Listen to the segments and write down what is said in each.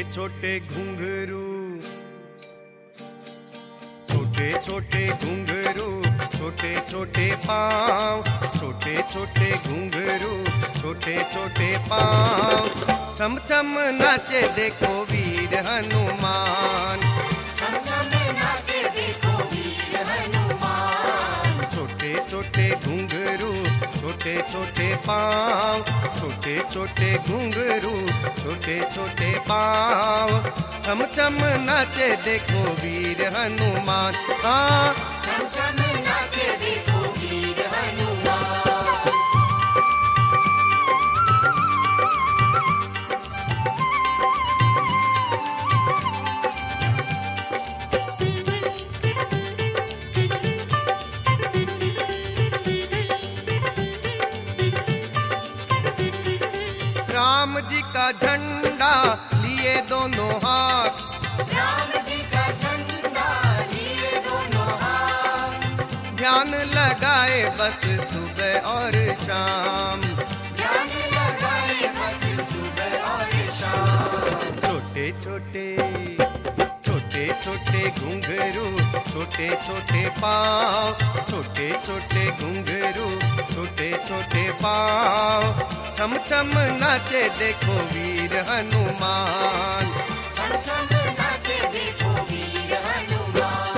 छोटे घुंघरू, छोटे छोटे घुंघरू, छोटे छोटे पाँव, छोटे छोटे घुंघरू, छोटे छोटे पाँव। छम छम नाचे देखो वीर हनुमान, छम छम नाचे देखो वीर हनुमान। छोटे छोटे घुंघरू, छोटे छोटे पाँव, छोटे छोटे घुंघरू, छोटे छोटे पाँव। छम छम नाचे देखो वीर हनुमान। हाँ, छम छम नाचे देखो वीर हनुमान। राम जी का झंडा लिए दोनों हाथ, राम जी का झंडा लिए दोनों हाथ। ध्यान लगाए बस सुबह और शाम, ध्यान लगाए बस सुबह और शाम। छोटे छोटे छोटे छोटे घुंघरू, छोटे छोटे पाँव, छोटे छोटे घुंघरू, छोटे छोटे पाँव। छम छम नाचे देखो वीर हनुमान, छम छम नाचे देखो वीर हनुमान।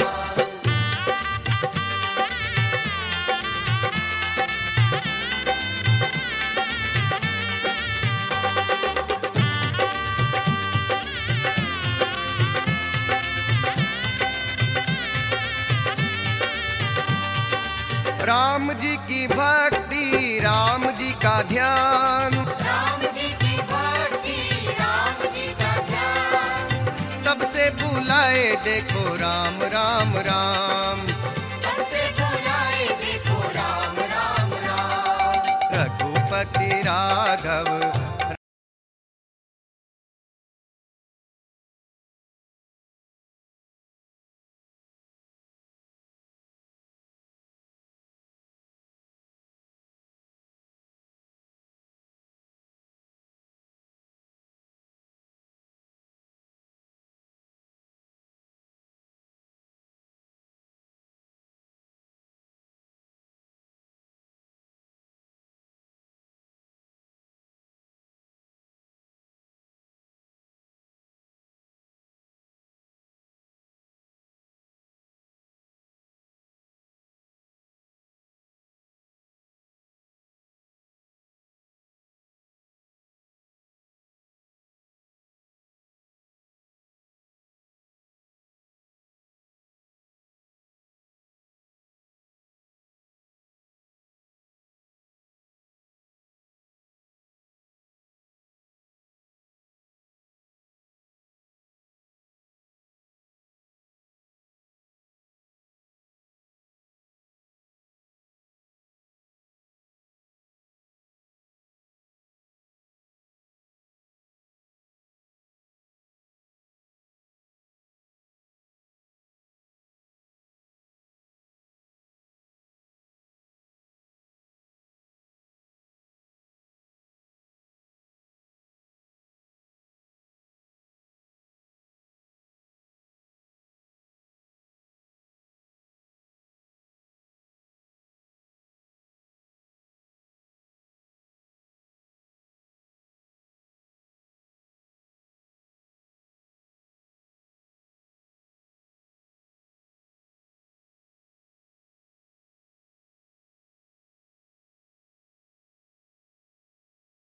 राम जी की भक्ति, राम जी का ध्यान, राम जी की भक्ति, राम जी का ध्यान। सबसे बुलाए देखो राम राम राम, सबसे बुलाए देखो राम राम राम। रघुपति राघव